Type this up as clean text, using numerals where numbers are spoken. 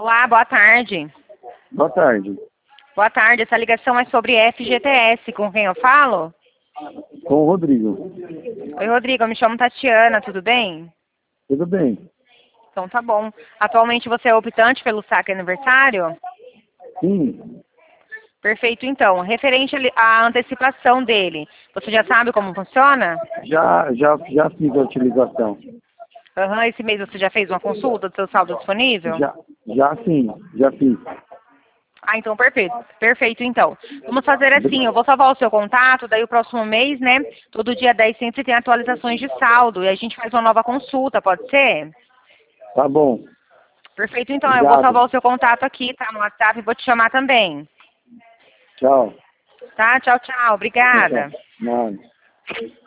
Olá, boa tarde. Boa tarde. Boa tarde, essa ligação é sobre FGTS, com quem eu falo? Com o Rodrigo. Oi, Rodrigo, eu me chamo Tatiana, tudo bem? Tudo bem? Então tá bom. Atualmente você é optante pelo saque aniversário? Sim. Perfeito, então. Referente à antecipação dele, você já sabe como funciona? Já fiz a utilização. Aham, esse mês você já fez uma consulta do seu saldo disponível? Já sim, já fiz. Ah, então perfeito. Perfeito, então. Vamos fazer assim, eu vou salvar o seu contato, daí o próximo mês, né? Todo dia 10 sempre tem atualizações de saldo e a gente faz uma nova consulta, pode ser? Tá bom. Perfeito, então. Eu vou Obrigado. salvar o seu contato aqui, tá? No WhatsApp e vou te chamar também. Tchau. Tá? Tchau, tchau. Tchau, tchau. Obrigada. Nada.